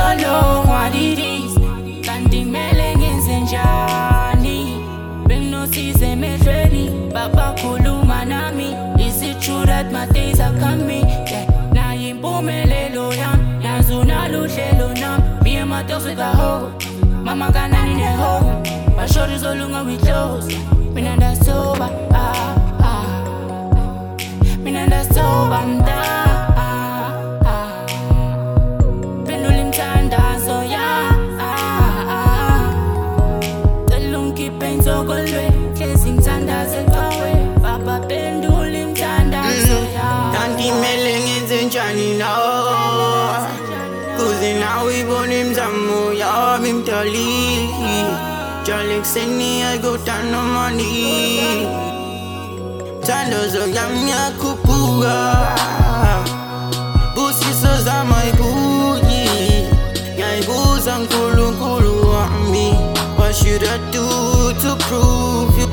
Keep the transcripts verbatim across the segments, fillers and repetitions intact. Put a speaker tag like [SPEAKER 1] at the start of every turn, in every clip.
[SPEAKER 1] follow what it is. Kanti kumele ngenze njani? Benginosize emehlweni babakhuluma nami. Is it true that my days are coming? Yeah, nayi impumelelo yami, yazi unalo uhlelo nami. Me and my dogs we got hope. Mama kanani ne-home, bashorties olunga we close. Mina ndasoba, ah, ah. Mina ndasoba mda, ah, ah. Pendula imthandazo ya, ah, ah. Cela ungikhiphe ensokolweni, hlezi ngithandaze cawe. Baba pendula imthandazo ya.
[SPEAKER 2] Kanti kumele ngenze njani nawe? Kuze nawe ibone imizamo yami mdali. Njalo ekuseni I go down on my knees. Thandazo yami iyakhuphuka, busiso zami ayibuyi. Ngiyayibuza uNkulunkulu wami, what should I do to prove you?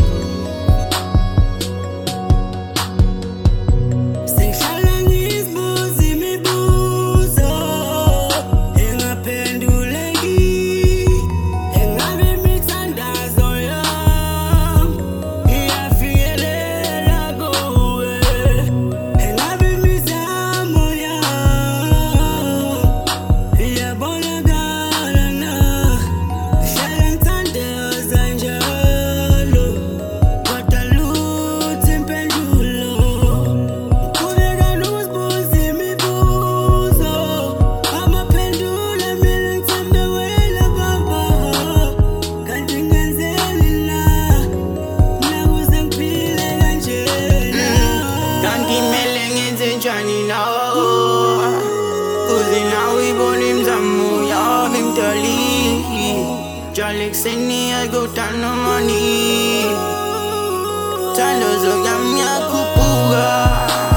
[SPEAKER 2] Kuze nawe ibone imizamo yami mdali. Njalo ekuseni I go down on my knees. Thandazo yami iyakhuphuka,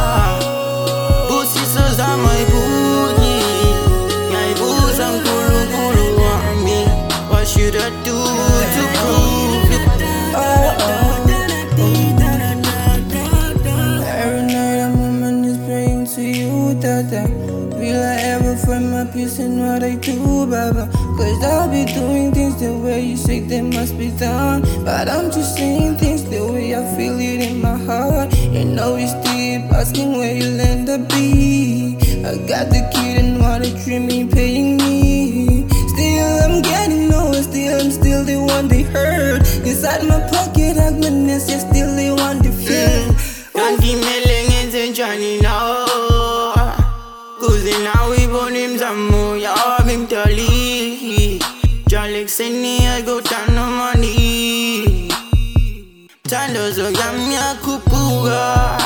[SPEAKER 2] busiso zami ayibuyi. Ngiyayibuza uNkulunkulu wami, what should I do to prove you?
[SPEAKER 3] Will I ever find my peace in what I do, Baba? Cause I'll be doing things the way you say they must be done. But I'm just saying things the way I feel it in my heart. And always deep asking where you'll end up be. I got the kid and what a dream ain't paying me. Still I'm getting nowhere, still I'm still the one they hurt. Inside my pocket happiness, yeah, still the one they feel.
[SPEAKER 2] Kanti kumele ngenze njani nawe? Kuze nawe ibone imizamo yami mdali. Njalo ekuseni I go down on my knees. Thandazo yami iyakhuphuka,